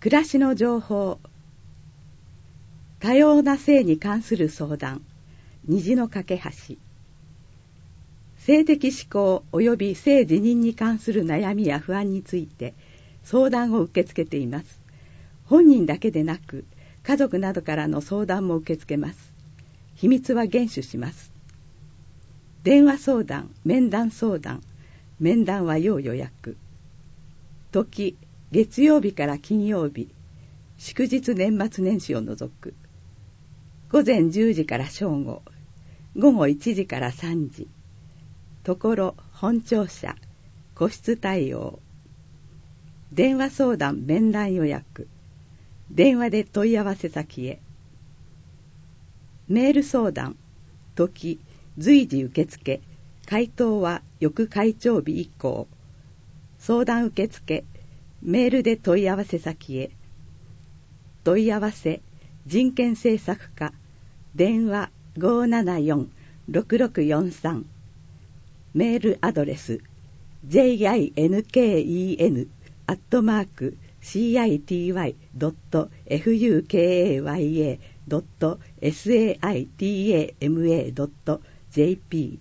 暮らしの情報、多様な性に関する相談、虹の架け橋、性的指向及び性自認に関する悩みや不安について相談を受け付けています。本人だけでなく家族などからの相談も受け付けます。秘密は厳守します。電話相談、面談相談、面談は要予約。時、月曜日から金曜日、祝日年末年始を除く。午前10時から正午、午後1時から3時。ところ、本庁舎、個室対応。電話相談、面談予約。電話で問い合わせ先へ。メール相談、時、随時受付。回答は翌会長日以降。相談受付、メールで問い合わせ先へ。問い合わせ、人権政策課、電話 574-6643。メールアドレス jinku@city.fukayaa.saitama.jp。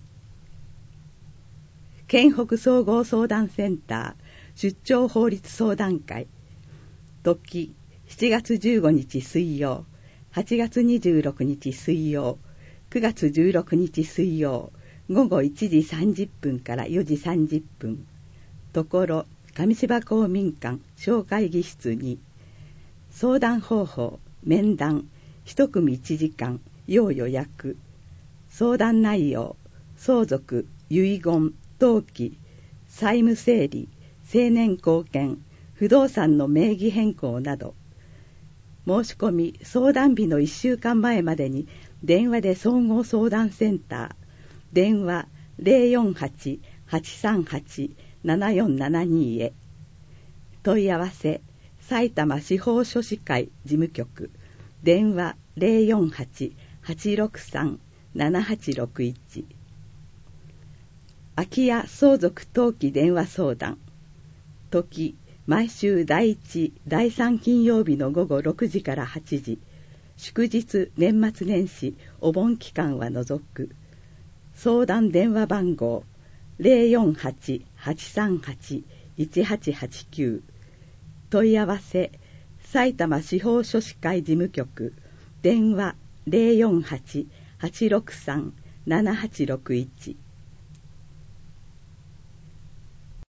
県北総合相談センター出張法律相談会。時、7月15日水曜、8月26日水曜、9月16日水曜、午後1時30分から4時30分。ところ、上芝公民館小会議室に。相談方法、面談、一組1時間、要予約。相談内容、相続、遺言、登記、債務整理、成年後見、不動産の名義変更など。申し込み、相談日の1週間前までに電話で総合相談センター、電話 048-838-7472 へ。問い合わせ、埼玉司法書士会事務局、電話 048-863-7861。空き家相続登記電話相談。時、毎週第1、第3金曜日の午後6時から8時。祝日、年末年始、お盆期間は除く。相談電話番号 048-838-1889。問い合わせ、埼玉司法書士会事務局、電話 048-863-7861。